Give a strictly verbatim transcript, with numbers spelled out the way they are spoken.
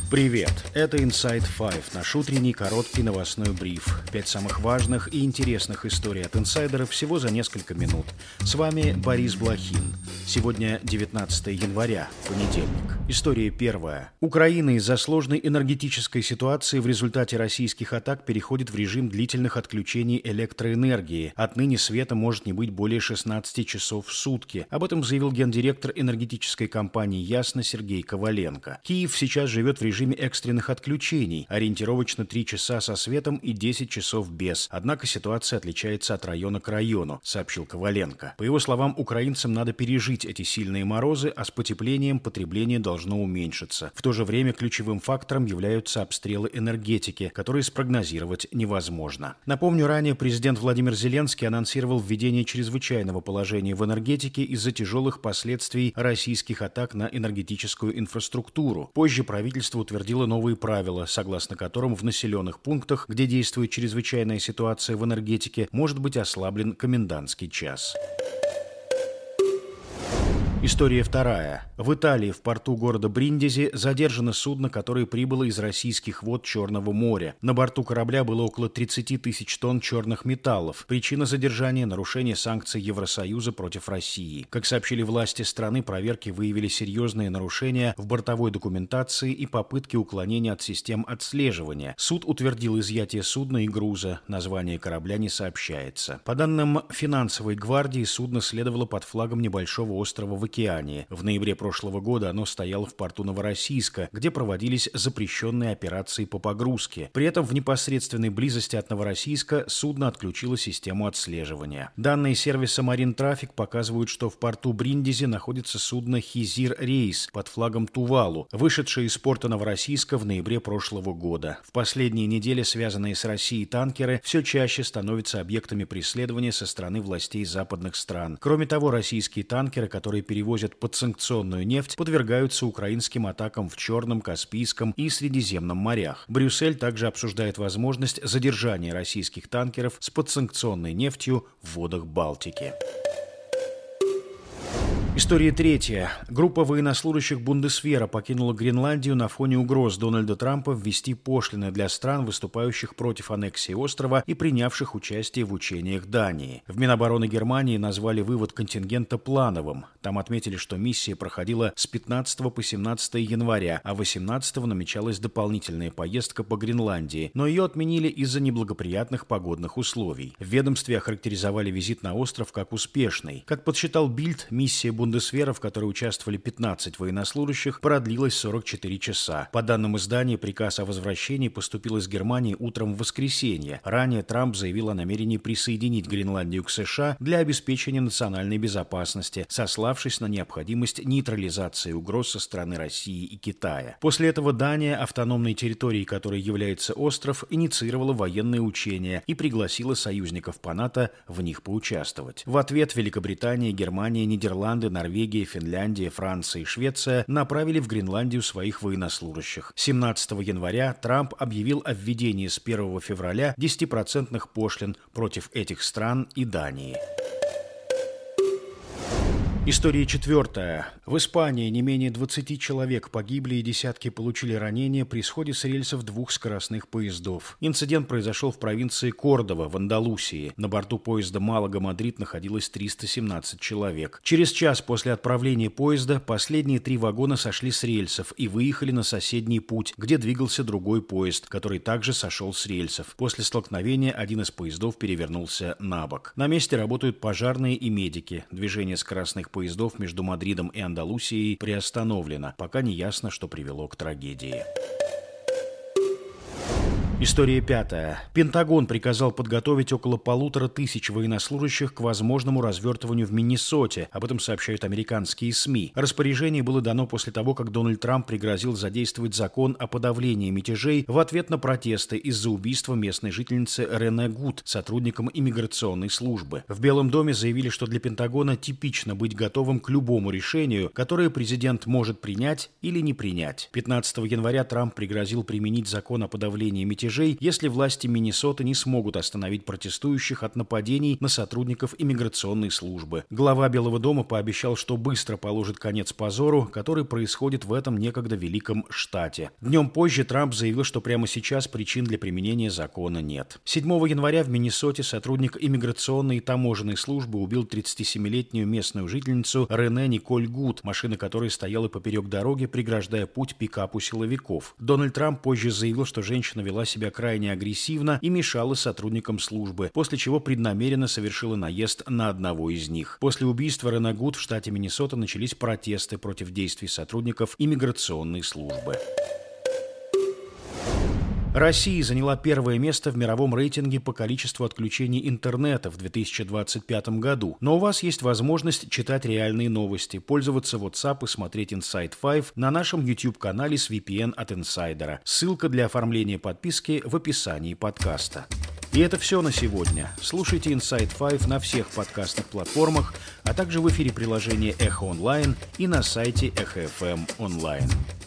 Привет! Это Inside Five, наш утренний короткий новостной бриф. Пять самых важных и интересных историй от инсайдеров всего за несколько минут. С вами Борис Блохин. Сегодня девятнадцатое января, понедельник. История первая. Украина из-за сложной энергетической ситуации в результате российских атак переходит в режим длительных отключений электроэнергии. Отныне света может не быть более шестнадцати часов в сутки. Об этом заявил гендиректор энергетической компании «Ясно» Сергей Коваленко. Киев сейчас живет в режиме режиме экстренных отключений, ориентировочно три часа со светом и десять часов без. Однако ситуация отличается от района к району, сообщил Коваленко. По его словам, украинцам надо пережить эти сильные морозы, а с потеплением потребление должно уменьшиться. В то же время ключевым фактором являются обстрелы энергетики, которые спрогнозировать невозможно. Напомню, ранее президент Владимир Зеленский анонсировал введение чрезвычайного положения в энергетике из-за тяжелых последствий российских атак на энергетическую инфраструктуру. Позже правительство утвердила новые правила, согласно которым в населенных пунктах, где действует чрезвычайная ситуация в энергетике, может быть ослаблен комендантский час. История вторая. В Италии в порту города Бриндизи задержано судно, которое прибыло из российских вод Черного моря. На борту корабля было около тридцати тысяч тонн черных металлов. Причина задержания – нарушение санкций Евросоюза против России. Как сообщили власти страны, проверки выявили серьезные нарушения в бортовой документации и попытки уклонения от систем отслеживания. Суд утвердил изъятие судна и груза. Название корабля не сообщается. По данным финансовой гвардии, судно следовало под флагом небольшого острова в океане. В ноябре прошлого года оно стояло в порту Новороссийска, где проводились запрещенные операции по погрузке. При этом в непосредственной близости от Новороссийска судно отключило систему отслеживания. Данные сервиса Marine Traffic показывают, что в порту Бриндизи находится судно «Хизир Рейс» под флагом Тувалу, вышедшее из порта Новороссийска в ноябре прошлого года. В последние недели связанные с Россией танкеры все чаще становятся объектами преследования со стороны властей западных стран. Кроме того, российские танкеры, которые перевозят подсанкционную нефть, подвергаются украинским атакам в Черном, Каспийском и Средиземном морях. Брюссель также обсуждает возможность задержания российских танкеров с подсанкционной нефтью в водах Балтики. История третья. Группа военнослужащих Бундесвера покинула Гренландию на фоне угроз Дональда Трампа ввести пошлины для стран, выступающих против аннексии острова и принявших участие в учениях Дании. В Минобороны Германии назвали вывод контингента плановым. Там отметили, что миссия проходила с пятнадцатого по семнадцатое января, а восемнадцатого намечалась дополнительная поездка по Гренландии, но ее отменили из-за неблагоприятных погодных условий. В ведомстве охарактеризовали визит на остров как успешный. Как подсчитал Бильд, миссия Бундесвера Бундесвера, в которой участвовали пятнадцать военнослужащих, продлилась сорок четыре часа. По данным издания, приказ о возвращении поступил из Германии утром в воскресенье. Ранее Трамп заявил о намерении присоединить Гренландию к США для обеспечения национальной безопасности, сославшись на необходимость нейтрализации угроз со стороны России и Китая. После этого Дания, автономной территорией которой является остров, инициировала военные учения и пригласила союзников по НАТО в них поучаствовать. В ответ Великобритания, Германия, Нидерланды, Норвегия, Финляндия, Франция и Швеция направили в Гренландию своих военнослужащих. семнадцатого января Трамп объявил о введении с первого февраля десятипроцентных пошлин против этих стран и Дании. История четвертая. В Испании не менее двадцати человек погибли и десятки получили ранения при сходе с рельсов двух скоростных поездов. Инцидент произошел в провинции Кордова в Андалусии. На борту поезда Малага-Мадрид находилось триста семнадцать человек. Через час после отправления поезда последние три вагона сошли с рельсов и выехали на соседний путь, где двигался другой поезд, который также сошел с рельсов. После столкновения один из поездов перевернулся на бок. На месте работают пожарные и медики. Движение скоростных поездов между Мадридом и Андалусией приостановлено, пока не ясно, что привело к трагедии. История пятая. Пентагон приказал подготовить около полутора тысяч военнослужащих к возможному развертыванию в Миннесоте. Об этом сообщают американские СМИ. Распоряжение было дано после того, как Дональд Трамп пригрозил задействовать закон о подавлении мятежей в ответ на протесты из-за убийства местной жительницы Рене Гуд, сотрудником иммиграционной службы. В Белом доме заявили, что для Пентагона типично быть готовым к любому решению, которое президент может принять или не принять. пятнадцатого января Трамп пригрозил применить закон о подавлении мятежей платежей, если власти Миннесоты не смогут остановить протестующих от нападений на сотрудников иммиграционной службы. Глава Белого дома пообещал, что быстро положит конец позору, который происходит в этом некогда великом штате. Днем позже Трамп заявил, что прямо сейчас причин для применения закона нет. седьмого января в Миннесоте сотрудник иммиграционной и таможенной службы убил тридцатисемилетнюю местную жительницу Рене Николь Гуд, машина которой стояла поперек дороги, преграждая путь пикапу силовиков. Дональд Трамп позже заявил, что женщина вела себя крайне агрессивно и мешала сотрудникам службы, после чего преднамеренно совершила наезд на одного из них. После убийства Рене Гуд в штате Миннесота начались протесты против действий сотрудников иммиграционной службы. Россия заняла первое место в мировом рейтинге по количеству отключений интернета в две тысячи двадцать пятом году. Но у вас есть возможность читать реальные новости, пользоваться WhatsApp и смотреть Inside пять на нашем YouTube-канале с ви пи эн от инсайдера. Ссылка для оформления подписки в описании подкаста. И это все на сегодня. Слушайте Inside пять на всех подкастных платформах, а также в эфире приложения Эхо Онлайн и на сайте Эхо эф эм онлайн.